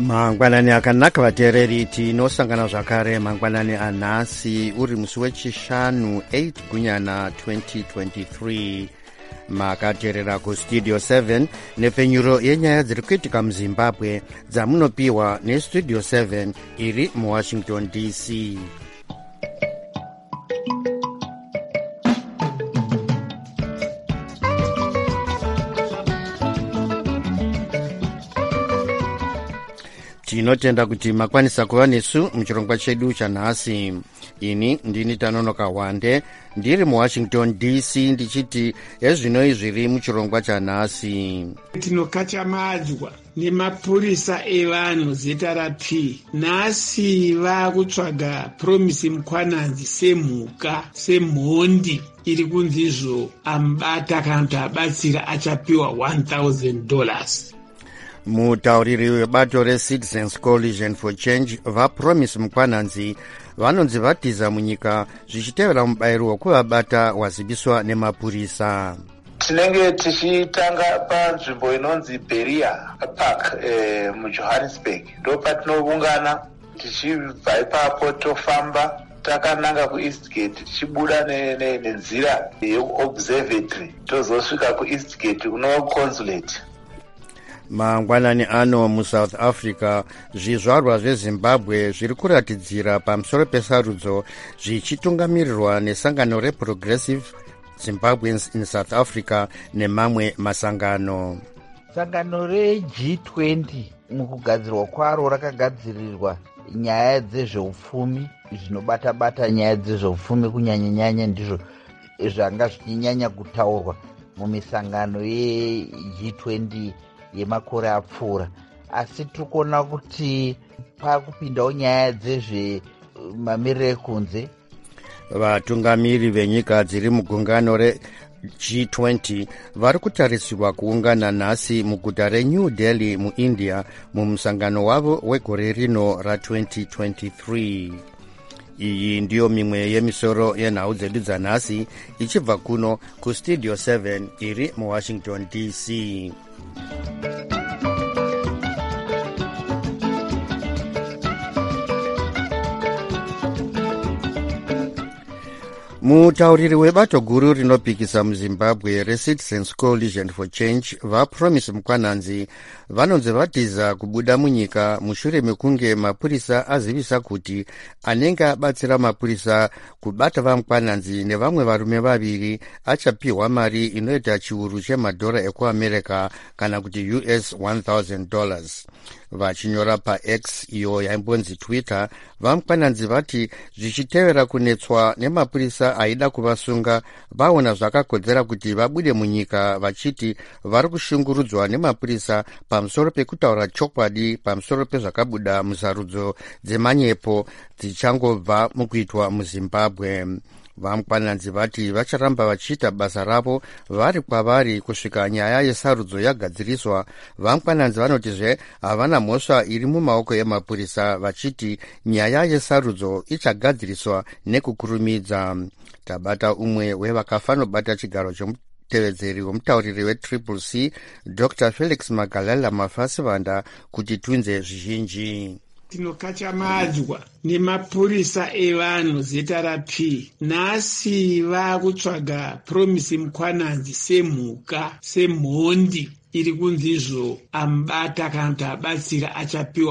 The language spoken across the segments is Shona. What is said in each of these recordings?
mangwanani akanaka vateereri, tinosangana zvakare mangwanani anhasi uri musi wechishanu 8 gunyana 2023. makateerera kustudio 7 nepfenyuro yenyaya dziri kuitika muzimbabwe dzamunopiwa nestudio 7 iri muwashington dc. tinotenda kuti makwanisa kuva nesu muchirongwa chedu chanhasi. ini ndini Tanonoka Wande ndiri muwashington dc ndichiti ezvinoi zviri muchirongwa chanhasi. tinokachamadzwa nemapurisa evanhu zeta raP. nhasi vakutsvaga Promise Mukwananzi semhuka, semhondi iri kunzizvo amubata kana kuti abatsira achapiwa $1,000. mutauriri webato reCitizens Coalition for Change vaPromise Mukwananzi vanonzi vatiza munyika zvichitevera mubayiro wekuvabata waziviswa nemapurisa. tinenge tichitanga panzvimbo inonzi Beria Park muJohannesburg. ndo patinoungana tichibva ipapo tofamba takananga kuEastgate tichibuda nenzira yeobservatory tozosvika kuEastgate kuno consulate. mangwanani ano muSouth Africa zvizvarwa zveZimbabwe zviri kuratidzira pamusoro pesarudzo zvichitungamirirwa nesangano reProgressive Zimbabweans in South Africa nemamwe masangano. sangano reG20 mukugadzirwa kwaro rakagadzirirwa nyaya dzezveupfumi, zvinobata-bata nyaya dzezveupfumi kunyanya-nyanya ndizvo zvanga zvichinyanya kutaurwa mumisangano yeG20 yemakore apfuura. asi tikuona kuti pakupindawo nyaya dzezvemamiriro ekunze. vatungamiri venyika dziri mugungano reG20 vari kutarisirwa kuungana nhasi muguta reNew Delhi muIndia mumusangano wavo wegore rino ra2023. iyi ndiyo mimwe yemisoro yenhau dzedu dzanhasi ichibva kuno kustudio 7 iri muwashington dc. mutauriri webato guru rinopikisa muzimbabwe reCitizens Coalition for Change vaPromise Mukwananzi vanonzi vatiza kubuda munyika mushure mekunge mapurisa azivisa kuti anenge abatsira mapurisa kubata vaMukwananzi nevamwe varume vaviri achapiwa mari inoita chiuru chemadhora ekuamerica kana kuti US $1,000. vachinyora paX iyo yaimbonzi Twitter, vaMukwananzi vati zvichitevera kunetswa nemapurisa aida kuvasunga vaona zvakakodzera kuti vabude munyika, vachiti vari kushungurudzwa nemapurisa pamusoro pekutaura chokwadi pamusoro pezvakabuda musarudzo dzemanyepo dzichangobva mukuitwa muZimbabwe. vaMukwananzi vati vacharamba vachiita basa ravo vari kwavari kusvika nyaya yesarudzo yagadziriswa. vaMukwananzi vanotizve havana mhosva iri mumaoko emapurisa, vachiti nyaya yesarudzo ichagadziriswa nekukurumidza. tabata umwe wevakafanobata chigaro chomutevedzeri womutauriri weCCC Dr Felix Magalala Mafasivanda kuti tunze zvizhinji. tinokachamadzwa nemapurisa evanhu zeta raP. nhasi vakutsvaga Promise Mukwananzi semhuka, semhondi iri kunzizvo amubata kana kuti abatsira achapiwa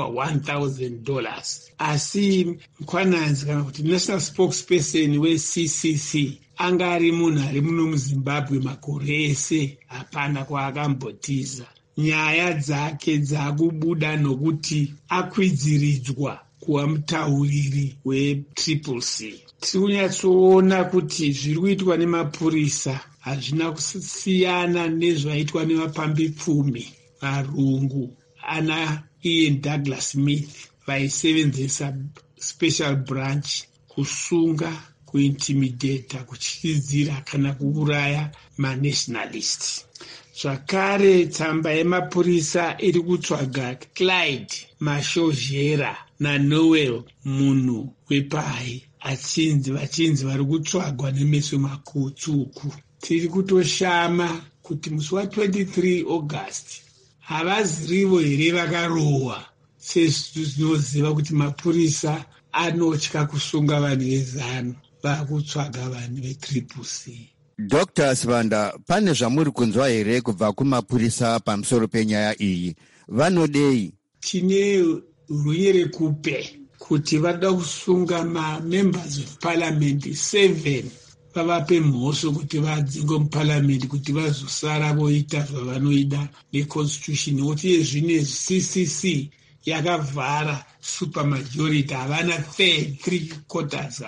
$1,000. asi Mukwananzi kana kuti national spokesperson weCCC anga ari munhu ari muno muZimbabwe makore ese, hapana kwaakambotiza. nyaya dzake dzakubuda nokuti akwidziridzwa kuva mutauriri weCCC. tiri kunyatsoona kuti zviri kuitwa nemapurisa hazvina kusiyana nezvaitwa nevapambipfumi varungu ana Ian Douglas Smith vaisevenzesa special branch kusunga, kuintimidata, kutyisidzira kana kuuraya manationalist. zvakare tsamba yemapurisa iri kutsvaga Clyde Mashozhera naNoel munhu wePayi vachinzi vari kutsvagwa nemeso makutsvuku. tiri kutoshama kuti musi wa23 August havazirivo here vakarohwa sezvinoziva kuti mapurisa anotya kusunga vanhu vezano vakutsvaga vanhu veCCC. Dr. Sibanda, pane zvamuri kunzwa here kubva kumapurisa pamusoro penyaya iyi? Vanodei? Tine runyere kupe kuti vada kusunga ma-members of parliament 7 vavape mhosvo kuti vadzinge muparliament kuti vazosara voita zvavanoida neconstitution, nekuti yezvine CCC yakavhara supermajority, havana three quarters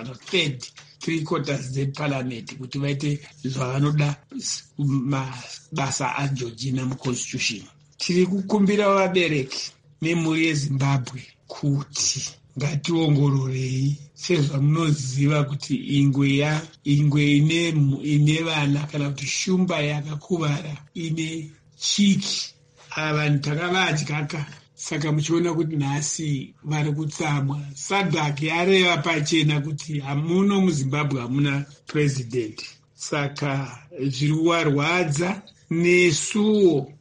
dzeparliament kuti vaite zvavanoda mabasa aJoina muconstitution. Tiri kukumbira vabereki nemhuri yeZimbabwe kuti ngationgororei, sezvamunoziva kuti ingwe ine vana kana kuti shumba yakakuvara ine chiki, ava vanhu takavadyaka. Saka muchiona kuti nhasi vari kutsamwa. SADC yareva pachena kuti hamuno muZimbabwe hamuna president. Saka zviri kuvarwadza, nesuwo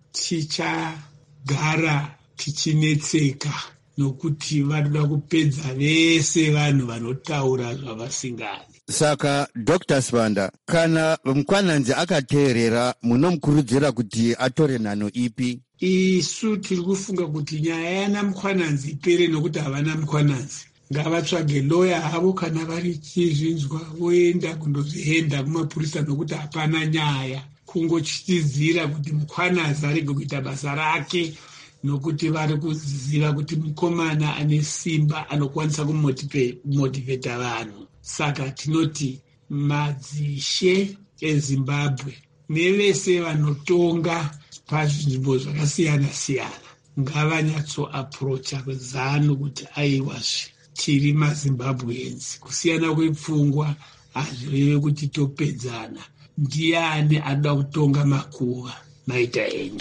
tichagara tichinetseka nokuti vanoda kupedza vese vanhu vanotaura zvavasingadi. Saka Dr. Sibanda, kana Mukwananzi akateerera, munomukurudzira kuti atore nhano ipi? Isu tiri kufunga kuti nyaya yana Mukwananzi ipere, nokuti havana Mukwananzi. Ngavatsvage loya havo, kana vari chizvinzwa voenda kundozvihenda kumapurisa, nokuti hapana nyaya. Kungochitizira kuti Mukwananzi arege kuita basa rake, nokuti vari kuziva kuti mukomana ane simba anokwanisa kumotivheta vanhu. Saka tinoti madzishe eZimbabwe nevese vanotonga pazvinzvimbo zvakasiyana-siyana ngavanyatsoaprocha zano kuti aiwazve tiri maZimbabweans. Kusiyana kwepfungwa hazvireve kuti topedzana. Ndiani anoda kutonga makuva maita enyu?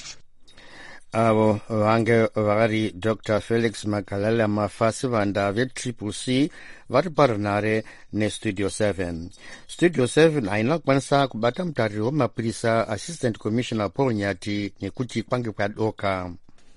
Avo vange vari Dr. Felix Magalala Mafasivanda veCCC vari parunare neStudio 7. Studio 7 haina kukwanisa kubata mutariri wemapurisa Assistant Commissioner Paul Nyati nekuti kwange kwadoka.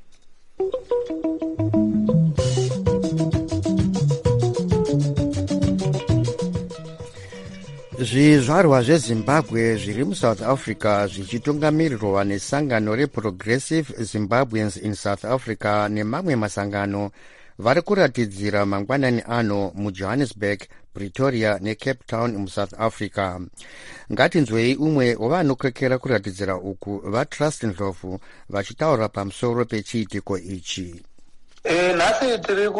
Zvizvarwa zveZimbabwe zviri muSouth Africa zvichitungamirirwa nesangano reProgressive Zimbabweans in South Africa nemamwe masangano vari kuratidzira mangwanani ano muJohannesburg, Pretoria neCape Town muSouth Africa. Ngatinzwei umwe wavanokekera kuratidzira uku vaTrust Ndlovu vachitaura pamusoro pechiitiko ichi. Nhasi tiri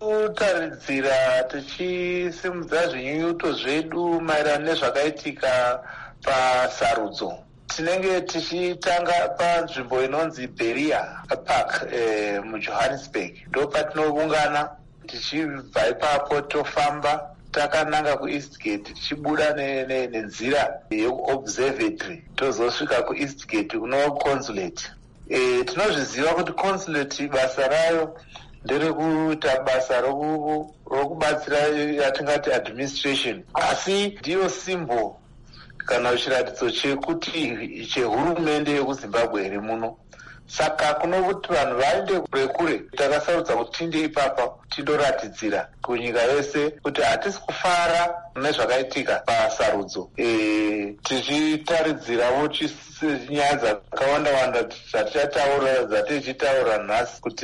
kutaridzira tichisimudza zvinyunyuto zvedu maererano nezvakaitika pasarudzo. Tinenge tichitanga panzvimbo inonzi Beria Park muJohannesburg. Ndo patinoungana tichibva ipapo tofamba takananga kuEastgate tichibuda nenzira yeobservatory tozosvika kuEastgate kuno consulate. Tinozviziva kuti consulate basa rayo nderekuita basa rokubatsira yatingati administration, asi ndiyo symbol kana chiratidzo chekuti chehurumende yekuZimbabwe iri muno. Saka kunokuti vanhu vaende kure takasarudza kuti tinde ipapa tindoratidzira kunyika yose kuti hatisi kufara nezvakaitika pasarudzo. Tichitaridzirawo nyaya dzakawanda-wanda dzatichitaura nhasi kuti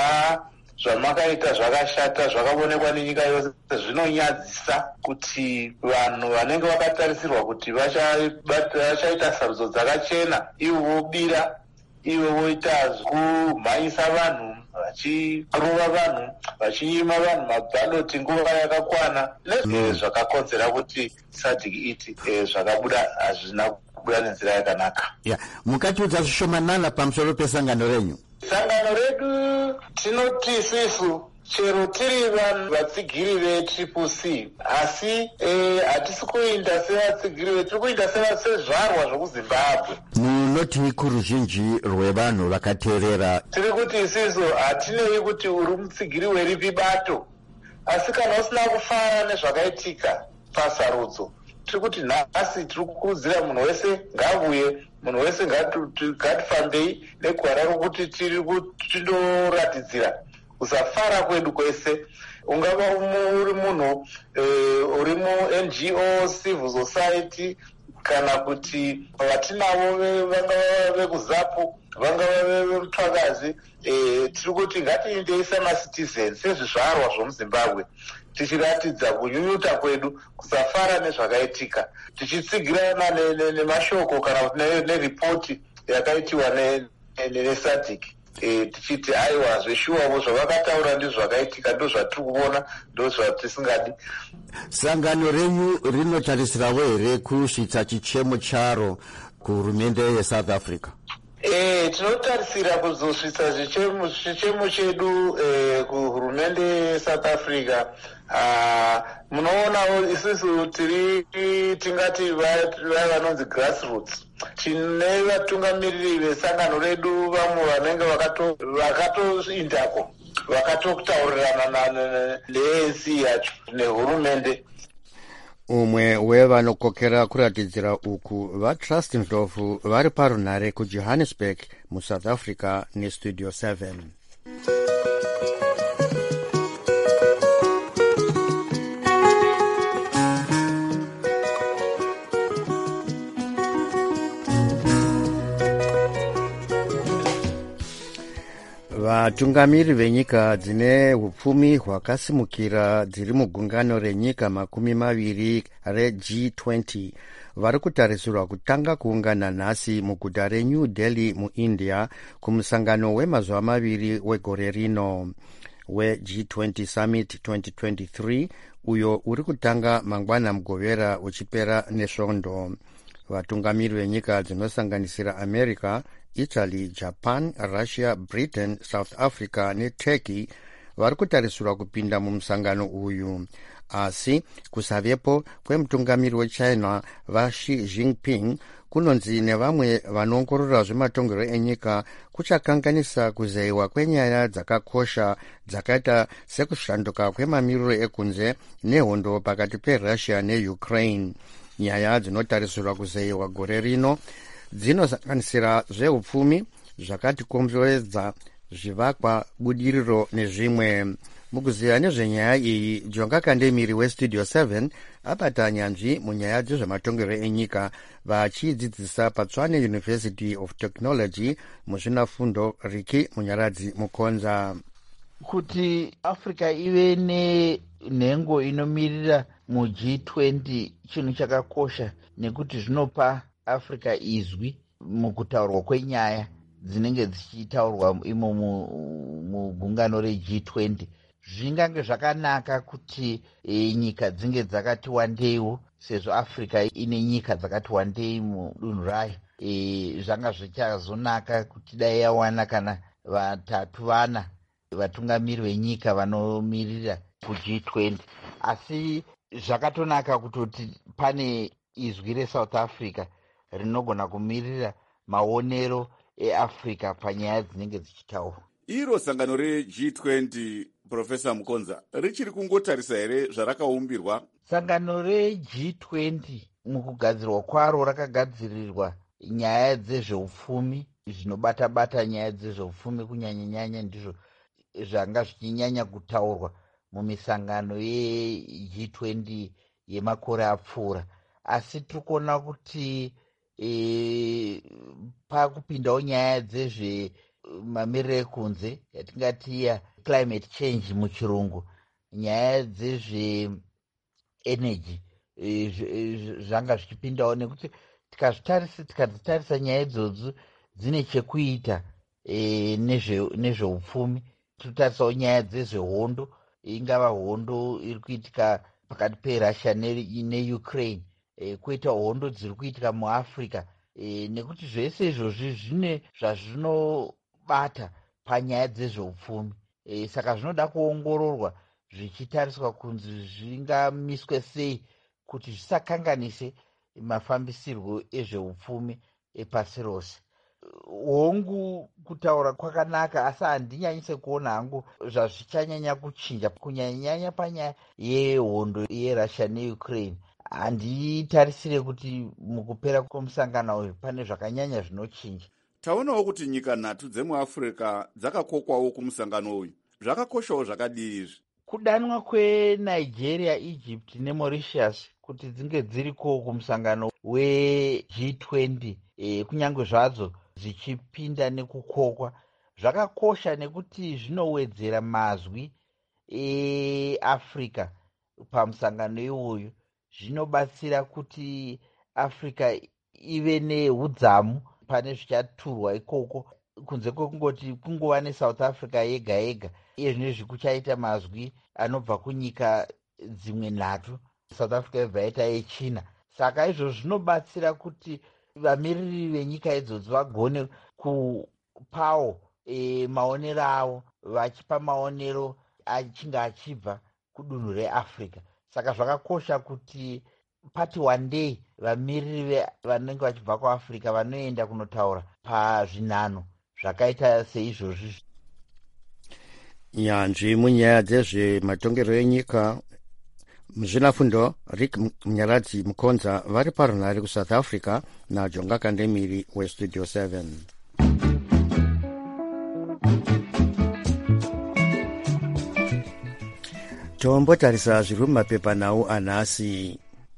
zvamakaita zvakashata, zvakaonekwa nenyika yose. Zvinonyadzisa kuti vanhu vanenge vakatarisirwa kuti vachaita sarudzo dzakachena ivo vobira, ivo voita kumhanyisa vanhu, vachirova vanhu, vachinyima vanhu mabhaloti nguva yakakwana, zvakakonzera kuti SADC iti zvakabuda hazvina kubuda nenzira yakanaka. Mukatiudza zvishomanana pamusoro pesangano renyu. Sangano redu tinoti isusu chero tiri vanhu vatsigiri veCCC, asi hatisi kuinda sevatsigiri, tiri kuinda sezvarwa zvokuZimbabwe. Munoti kuruzhinji rwevanhu vakateerera. Tiri kuti isusu hatinei kuti uri mutsigiri weripi bato, asi kana usina kufara nezvakaitika pasarudzo, tiri kuti nhasi tiri kukurudzira munhu wese ngauye, munhu wese ngatifambei negwara rokuti tindoratidzira kusafara kwedu kwese, ungava uri munhu uri mu-NGO, civil society, kana kuti vatinavo vangava vekuzapu, vangava vemutwakazi, tiri kuti ngatiindei samacitizens sezvizvarwa zvomuzimbabwe, tichiratidza kunyunyuta kwedu, kusafara nezvakaitika, tichitsigirana nemashoko kana kuti neripoti yakaitiwa neSADC, tichiti aiwa zveshuwavo zvavakataura ndizvo zvakaitika, ndo zvatiri kuona, ndo zvatisingadi. Sangano renyu rinotarisirawo here kusvitsa chichemo charo kuhurumende yeSouth Africa? Tinotarisira kuzosvitsa chichemo chedu kuhurumende yeSouth Africa. Munoonawo isusu tingati vanonzi grassroots, tine vatungamiriri vesangano redu, vamwe vanenge vakatoindako, vakatotaurirana neANC yacho nehurumende. Umwe wevanokokera kuratidzira uku vaTrust Ndlovu vari parunhare kuJohannesburg muSouth Africa neStudio 7. Vatungamiri venyika dzine hupfumi hwakasimukira dziri mugungano renyika 20 reG20 vari kutarisirwa kutanga kuungana nhasi muguta reNew Delhi muIndia kumusangano wemazuva 2 wegore rino weG20 Summit 2023, uyo uri kutanga mangwana mugovera uchipera nesvondo. Vatungamiri venyika dzinosanganisira America, Italy, Japan, Russia, Britain, South Africa neTurkey vari kutarisirwa kupinda mumusangano uyu, asi kusavepo kwemutungamiri weChina vaXi Jinping kunonzi nevamwe vanoongorora zvematongerwo enyika kuchakanganisa kuzeyiwa kwenyaya dzakakosha dzakaita sekushanduka kwemamiriro ekunze nehondo pakati peRussia neUkraine. Nyaya dzinotarisirwa kuzeyiwa gore rino dzinosanganisira zveupfumi, zvakatikomberedza, zvivakwa, budiriro nezvimwe. Mukuziva nezvenyaya iyi, Jonga Kandemiri weStudio 7 abata nyanzvi munyaya dzezvematongerwo enyika vachidzidzisa paTshwane University of Technology muzvinafundo. Riki Munyaradzi Mukonza. Kuti Africa ive nenhengo inomirira muG20 chinhu chakakosha, nekuti zvinopa Africa izwi mukutaurwa kwenyaya dzinenge dzichitaurwa imo mugungano reG20. Zvingange zvakanaka kuti nyika dzinge dzakati wandeiwo, sezvo Africa ine nyika dzakati wandei mudunhu rayo. Zvanga zvichazonaka kuti dai yawana kana 3-4 vatungamiri venyika vanomirira kuG20, asi zvakatonaka kutoti pane izwi reSouth Africa rinogona kumirira maonero eAfrica panyaya dzinenge dzichitaurwa. Iro sangano reG20, Profesa Mukonza, richiri kungotarisa here zvarakaumbirwa? Sangano reG20 mukugadzirwa kwaro rakagadzirirwa nyaya dzezveupfumi, zvinobata nyaya dzezveupfumi kunyanyanyanya, ndizvo zvanga zvichinyanya kutaurwa mumisangano yeG20 yemakore apfuura. Asi tirikuona kuti pakupindawo nyaya dzezvemamiriro ekunze, yatingati climate change muchirungu, nyaya dzezveenergy zvanga zvichipindawo, nekuti tikadzitarisa nyaya idzodzo dzine chekuita nezveupfumi. Totarisawo nyaya dzezvehondo, ingava hondo iri kuitika pakati peRussia neUkraine, kuita hondo dziri kuitika muAfrica, nekuti zvese izvozvi zvine zvazvinobata panyaya dzezveupfumi. Saka zvinoda kuongororwa zvichitariswa kunzi zvingamiswe sei kuti zvisakanganise mafambisirwo ezveupfumi epasi rose. Hongu kutaura kwakanaka, asi handinyanyise kuona hangu zvazvichanyanya kuchinja kunyanyanya panyaya yehondo yeRussia neUkraine. Handitarisire kuti mukupera kwemusangano uyu pane zvakanyanya zvinochinja. Taonawo kuti nyika 3 dzemuAfrica dzakakokwawo kumusangano uyu. zvakakoshawo zvakadii izvi? Kudanwa kweNigeria, Egypt neMauritius kuti dzinge dziriko kumusangano weG20 kunyange zvadzo zvichipinda nekukokwa zvakakosha nekuti zvinowedzera mazwi eAfrica pamusangano iwoyu. Zvinobatsira kuti Africa ive neudzamu pane zvichaturwa ikoko, kunze kwekungoti kungova neSouth Africa yega yega. Iye zvinezvi kuchaita mazwi anobva kunyika dzimwe nhatu, South Africa yobva yaita yeChina. Saka izvozvo zvinobatsira kuti vamiriri venyika idzodzo vagone kupawo maonero avo, vachipa maonero achinge achibva kudunhu reAfrica. Saka zvakakosha kuti pati one day vamiriri vanenge vachibva kuAfrica vanoenda kunotaura pazvinhano zvakaita seizvozvi. Nyanzvi munyaya dzezvematongerwo enyika muzvinafundo Rick Munyaradzi Mukonza vari parunhare kuSouth Africa naJonga Kandemiri weStudio 7. Tombotarisa zviri mumapepanhau anhasi.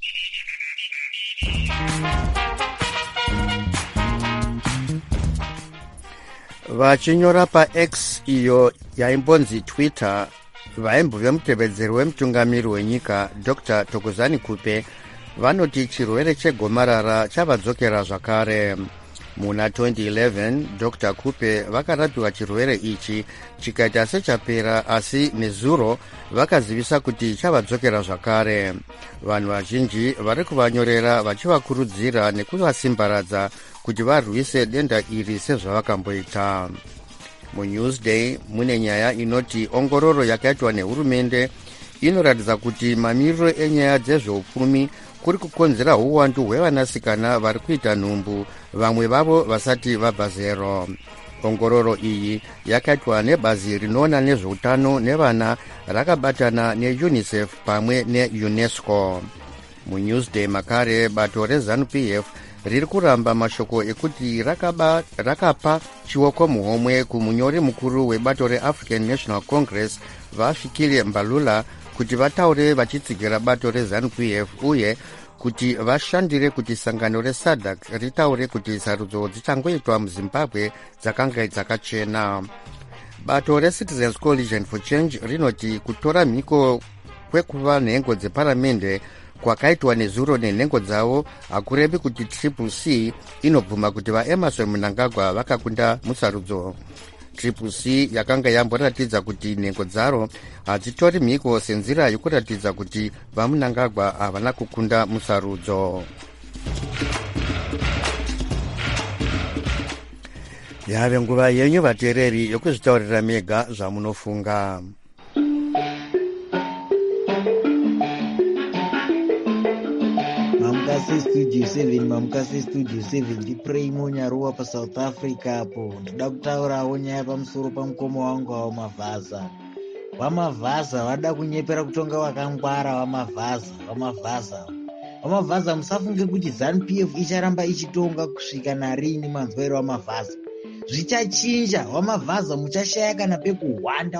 Vachinyora paX iyo yaimbonzi Twitter, vaimbo vemutevedzeri wemutungamiri wenyika Dr. Thokozani Kupe vanoti chirwere chegomarara chavadzokera zvakare. Muna 2011 Dr. Kupe vakarapiwa chirwere ichi chikaita sechapera, asi nezuro vakazivisa kuti chavadzokera zvakare. Vanhu vazhinji vari kuvanyorera vachivakurudzira nekuvasimbaradza kuti varwise denda iri sezvavakamboita. MuNewsDay mune nyaya inoti ongororo yakaitwa nehurumende inoratidza kuti mamiriro enyaya dzezveupfumi kuri kukonzera uwandu hwevanasikana vari kuita nhumbu, vamwe vavo vasati vabva zero. Ongororo iyi yakaitwa nebazi rinoona nezveutano nevana rakabatana neUNICEF pamwe neUNESCO. MuNewsDay makare bato reZANU-PF riri kuramba mashoko ekuti rakapa chioko muhomwe kumunyori mukuru webato reAfrican National Congress vafikile Mbalula kuti vataure vachitsigira bato reZANU-PF uye kuti vashandire kuti sangano reSADC ritaure kuti sarudzo dzichangoitwa muZimbabwe dzakanga dzakachena. Bato reCitizens Coalition for Change rinoti kutora mhiko kwekuva nhengo dzeparamende kwakaitwa nezuro nenhengo dzavo hakurevi kuti CCC inobvuma kuti vaEmerson Mnangagwa vakakunda musarudzo. CCC yakanga yamboratidza kuti nhengo dzaro hadzitori mhiko senzira yokuratidza kuti vaMnangagwa havana kukunda musarudzo. Yave nguva yenyu vateereri yokuzvitaurira mega zvamunofunga. Mamukasi Studio 7 ndipurei Monyaruwa paSouth Africa apo. Ndoda kutaurawo nyaya pamusoro pamukomo wangu wamavhaza vada kunyepera kutonga wakangwara wamavhaza musafunge kuti ZANU-PF icharamba ichitonga kusvika narini manzwero wamavhaza. Zvichachinja, wamavhaza muchashaya kana pekuhwanda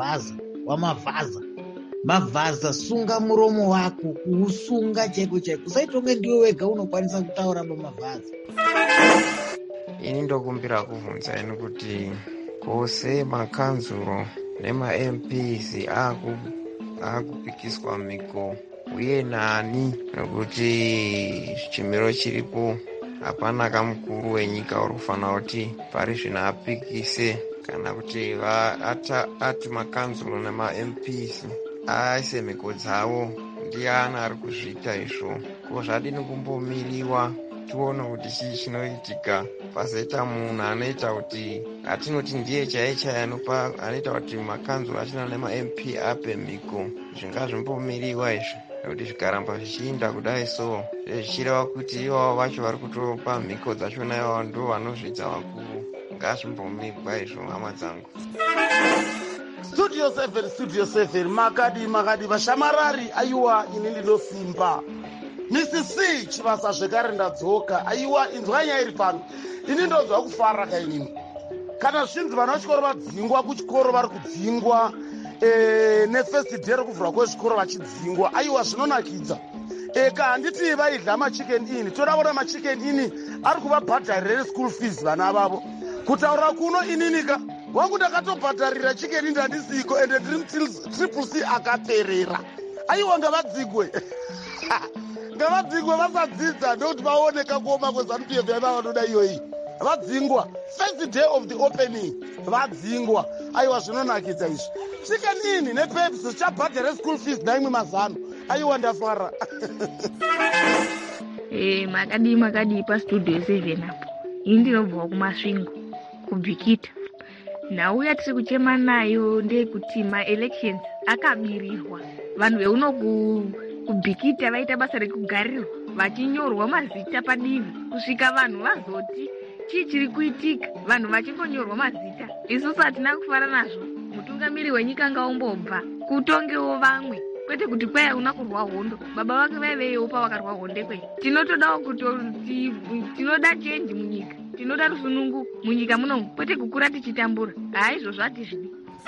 Mavhaza, sunga muromo wako, kuusunga cheko. Usaitonge ndiwe wega unokwanisa kutaura pamavhaza. Ini ndokumbira kuvhunza ino kuti kose makanzuro nemaMPs akupikiswa miko uye nani, nokuti chimiro chiripo hapana kamukuru wenyika uri kufanira kuti pari zvino apikise kana kuti ati makanzuro nemaMPs aise mhiko dzavo. Ndiani ari kuzviita izvo? Ko zvadini kumbomiriwa tione kuti chii chinoitika? Pazoita munhu anoita kuti atinoti ndiye chaiye anoita kuti makanzuro achina nemaMP ape mhiko. Zvingazvimbomiriwa izvi, nekuti zvikaramba zvichiinda kudai so zvichireva kuti ivavo vacho vari kutopa mhiko dzachona ivavo ndo vanozvidza vakuru. Ngazvimbomirwa izvo, hama dzangu. Studio 7 makadi vashamarari. Aiwa, ini ndinosimba Mrs. Chivasa zvekare ndadzoka. Aiwa, inzwa nyaya iri pano. Ini ndonzwa kufara kainini kana zvinzi vana vechikoro vadzingwa kuchikoro vari kudzingwa nefirst day rekuvhurwa kwezvikoro vachidzingwa, aiwa zvinonakidza. Handiti vaidla machicken in, toda kuona machicken in ari kuvabhadharire school fees vana vavo. Kutaura kuno ininika wangu ndakatobhadharira chicken in handisiko ende triple C akaperera. Aiwa ngavadzigwe ngavadzingwe vasadzidza ndokuti vaoneka kuoma kweZANU-PF yaiva vanoda iyoyi. Vadzingwa first day of the opening, vadzingwa. Aiwa zvinonakidza izvi. Chicken in nepepsi zvichabhadhara school fees naimwe mazano. Aiwa ndafara. Makadi pastudio 7 apo. Ini ndinobva kumasvingo kubvikita. Nhauya tiri kuchema nayo ndeyekuti ma-elections akabirirwa. Vanhu veuno kubvikita vaita basa rekugarirwa vachinyorwa mazita padivi kusvika vanhu vazoti chii chiri kuitika, vanhu vachingonyorwa mazita. Isusu hatina kufara nazvo. Mutungamiri wenyika ngaumbobva kutongewo vamwe, kwete kuti kwai una kurwa hondo. Baba vake vaiveyowo pavakarwa honde kwei. Tinotodawo kuti tinoda chenji munyika, tinoda rusunungu munyika munomu, kwete kukura tichitambura. Izvozvo hatizvidi.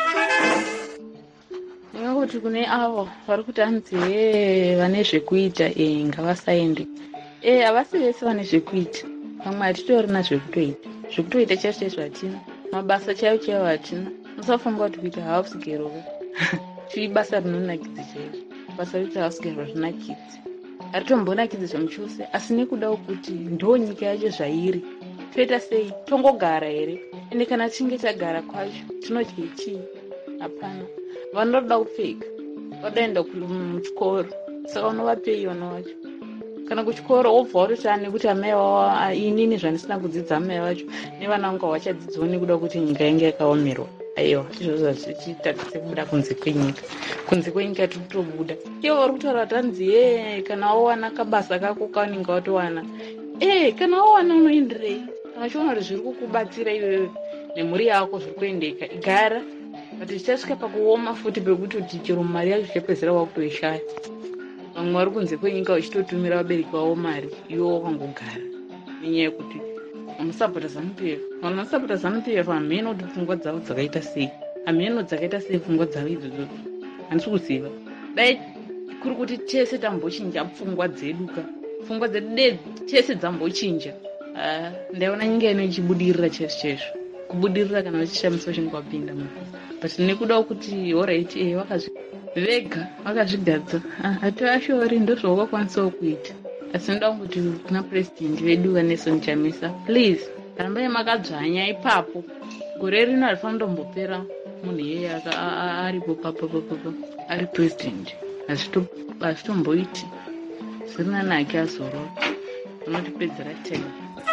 Kuti kune avo vari kutanzi vane zvekuita ngavasaende. Havasi vese vane zvekuita, vamwe hatitorina zvekutoita chaicho chaizvo hatina, mabasa chaivo hatina. Musafunga kuti kuita house girl chii basa rinonakidzi chaizvo. Basa rekuita house girl rinakidzi, haritombonakidzi zvamuchose, asi nekudawo kuti ndo nyika yacho zvairi. Toita sei? Tongogara here? Ende kana tichinge tagara kwacho tinodye chii? Hapana. Vanoda kupfeka, vadaenda kuchikoro, saka unovapei vana vacho. Kana kuchikoro wobva watotane kuti amai vavo inini zvandisina kudzidza amai vacho nevana vangu vachadzidzawo nekuda kuti nyika yange yakaomerwa. Aiwa, izvozvo zvichitatidze kubuda kunze kwenyika. Kunze kwenyika tinotobuda. Ivo vari kutaura tanzi kana wawana kabasa kako kaunenge watowana, kana wawana unoenderei? Kana uchiona kuti zviri kukubatsira iwewe nemhuri yako zviri kuendeka, gara. Kuti zvichasvika pakuoma futi pekuti kuti chero mari yacho ichapedzera wakutoishaya. Vamwe vari kunze kwenyika vachitotumira vabereki vavo mari, iwo wakangogara. Nenyaya yekuti vamusapota ZANU-PF. Vanhu vanosapota ZANU-PF hameno kuti pfungwa dzavo dzakaita sei. Hameno dzakaita sei pfungwa dzavo idzodzo. Handisi kuziva. Dai kuri kuti tese tambochinja pfungwa dzedu ka. Pfungwa dzedu tese dzambochinja. Ndaiona nyika ino ichibudirira chaizvo. Kubudirira kana vachishamisa vachingwapinda muko. But nekuda kuti alright vega vakazvigadza hativashori ndozvavakakwanisawo kuita. Asi ndoda kuti kuna president vedu vaNelson Chamisa, please rambai makadzvanya ipapo. Gore rino harifanira kundombopera munhu iyeye aripo papo ari president. Hazvitomboiti zvirina nake azorora unotipedzera tena.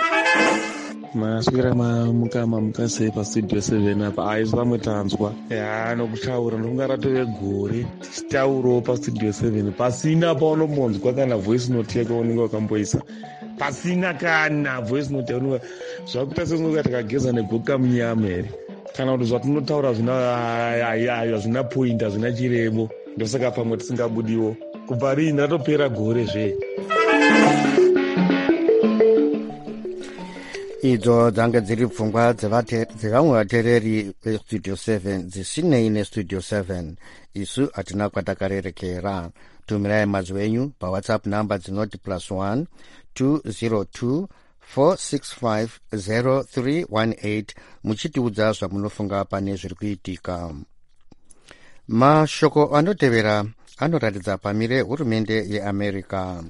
Maswera mamuka sei pastudio 7 apa aisi vamwe tanzwa nokutaura ndokunga ratove gore tichitaurawo pastudio 7 pasina paunombonzwa kana voice note yako unenge wakamboisa, pasina kana voice note yaunenge zvakuita sezvinokuti takageza negoka munyama here, kana kuti zvatinotaura zvina point hazvina chirebo. Ndosaka pamwe tisingabudiwo kubva rini ratopera gore zve. Idzo dzange dziri pfungwa dzevamwe vateereri vestudio 7 dzisinei nestudio 7. Isu hatina kwatakarerekera. Tumirai mazwi enyu pawhatsapp namba dzinoti +1 202 465 0318 muchitiudza zvamunofunga pane zviri kuitika. Mashoko anotevera anoratidza pamire hurumende yeAmerica.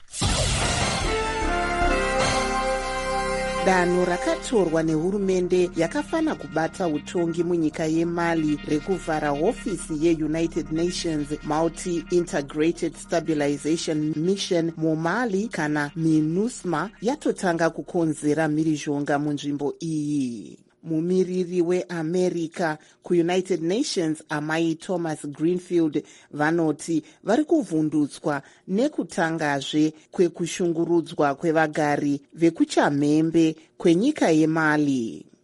Danho rakatorwa nehurumende yakafana kubata utongi munyika yeMali rekuvhara hofisi yeUnited Nations Multi-Integrated Stabilization Mission muMali kana MINUSMA yatotanga kukonzera mhirizhonga munzvimbo iyi. Mumiriri weAmerica kuUnited Nations amai Thomas Greenfield vanoti vari kuvhundutswa nekutangazve kwekushungurudzwa kwevagari vekuchamhembe kwenyika yeMali.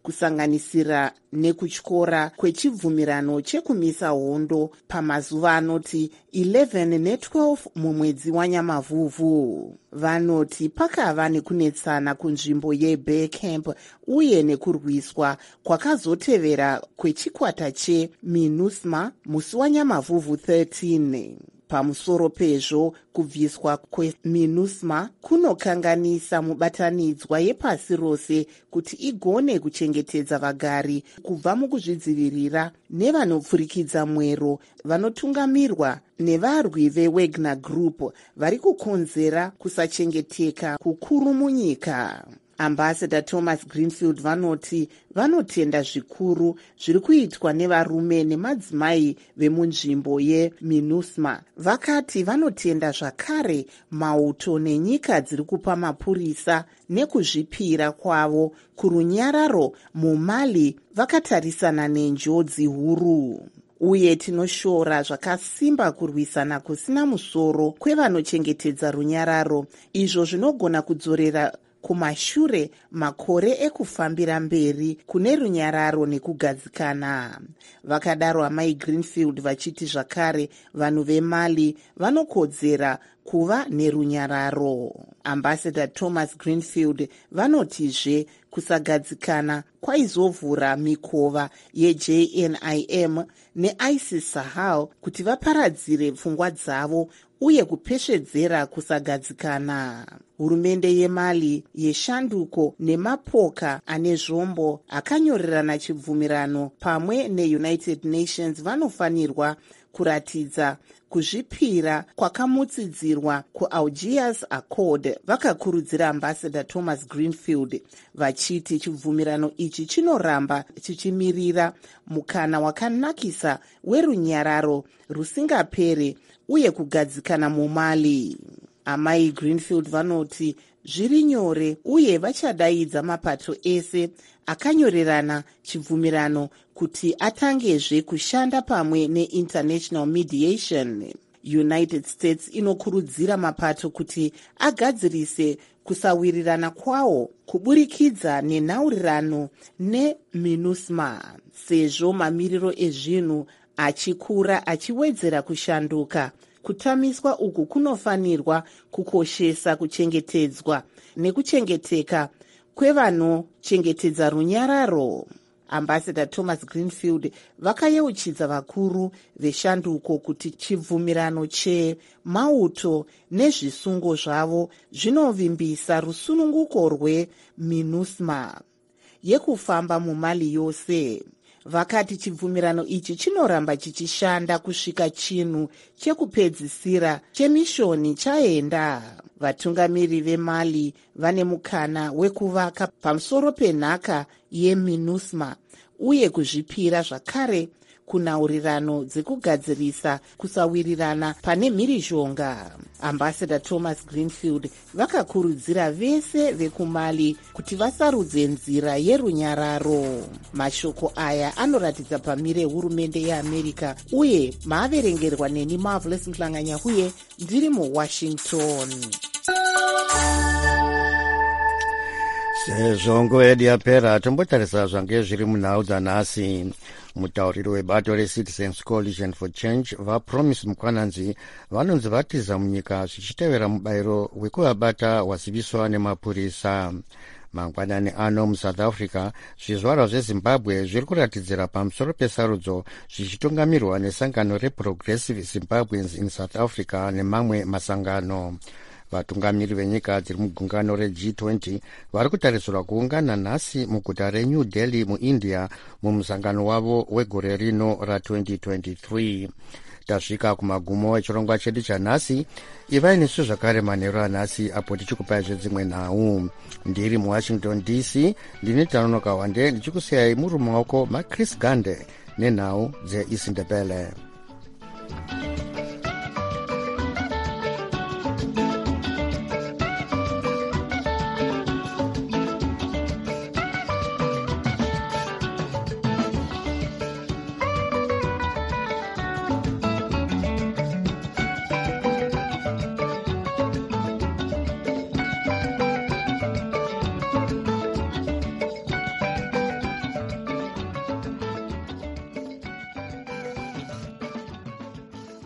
kusanganisira nekutyora kwechibvumirano chekumisa hondo pamazuva anoti 11 ne12 mumwedzi waNyamavhuvhu. Vanoti pakava nekunetsana kunzvimbo yeBear Camp uye nekurwiswa kwakazotevera kwechikwata cheMINUSMA musi waNyamavhuvhu 13. Pamusoro pezvo, kubviswa kweMINUSMA kunokanganisa mubatanidzwa yepasi rose kuti igone kuchengetedza vagari kubva mukuzvidzivirira nevanopfurikidza mwero vanotungamirwa nevarwi veWagner Group vari kukonzera kusachengeteka kukuru munyika. Ambassador Thomas Greenfield vanoti vanotenda zvikuru zviri kuitwa nevarume nemadzimai vemunzvimbo yeMINUSMA. Vakati vanotenda zvakare mauto nenyika dziri kupa mapurisa nekuzvipira kwavo kurunyararo muMali vakatarisana nenjodzi huru. Uye tinoshora zvakasimba kurwisana kusina musoro kwevanochengetedza runyararo, izvo zvinogona kudzorera kumashure makore ekufambira mberi kune runyararo nekugadzikana. Vakadaro amai Greenfield vachiti zvakare vanhu veMali vanokodzera kuva nerunyararo. Ambassador Thomas Greenfield vanotizve kusagadzikana kwaizovhura mikova yeJNIM neISIS Sahel kuti vaparadzire pfungwa dzavo uye kupeshedzera kusagadzikana. Hurumende yeMali yeshanduko nemapoka ane zvombo akanyorerana chibvumirano pamwe neUnited Nations vanofanirwa kuratidza kuzvipira kwakamutsidzirwa kuAlgiers Accord. Vakakurudzira Ambassador Thomas Greenfield vachiti chibvumirano ichi chinoramba chichimirira mukana wakanakisa werunyararo rusingapere uye kugadzikana muMali. Amai Greenfield vanoti zviri nyore uye vachadaidza mapato ese akanyorerana chibvumirano kuti atangezve kushanda pamwe neInternational Mediation. United States inokurudzira mapato kuti agadzirise kusawirirana kwawo kuburikidza nenhaurirano neMINUSMA, sezvo mamiriro ezvinhu achikura achiwedzera kushanduka. Kutamiswa uku kunofanirwa kukoshesa kuchengetedzwa nekuchengeteka kwevanochengetedza runyararo. Ambassador Thomas Greenfield vakayeuchidza vakuru veshanduko kuti chibvumirano chemauto nezvisungo zvavo zvinovimbisa rusununguko rweMINUSMA yekufamba muMali yose. Vakati chibvumirano ichi chinoramba chichishanda kusvika chinhu chekupedzisira chemishoni chaenda. Vatungamiri veMali vane mukana wekuvaka pamusoro penhaka yeMINUSMA uye kuzvipira zvakare kunhaurirano dzekugadzirisa kusawirirana pane mhirizhonga. Ambassador Thomas Greenfield vakakurudzira vese vekuMali kuti vasarudze nzira yerunyararo. Mashoko aya anoratidza pamire hurumende yeAmerica uye maaverengerwa neni Marvelous Mhlanganya-Huye ndiri muWashington. Sezvo nguva yedu yapera, tombotarisa zvange zviri munhau dzanhasi. Mutauriri webato reCitizens Coalition for Change vaPromise Mukwananzi vanonzi vatiza munyika zvichitevera mubayiro wekuvabata waziviswa nemapurisa. Mangwanani ano muSouth Africa, zvizvarwa zveZimbabwe zviri kuratidzira pamusoro pesarudzo zvichitungamirwa nesangano reProgressive Zimbabweans in South Africa nemamwe masangano. Vatungamiri venyika dziri mugungano reG20 vari kutarisirwa kuungana nhasi muguta reNew Delhi muIndia mumusangano wavo wegore rino ra2023. Tasvika kumagumo echirongwa chedu chanhasi. Ivai nesu zvakare manheru anhasi apo tichikupai zvedzimwe nhau. Ndiri muWashington DC, ndine Tanonoka Wande ndichikusiyai muri mumaoko maChris Gande nenhau dzeIsindebele.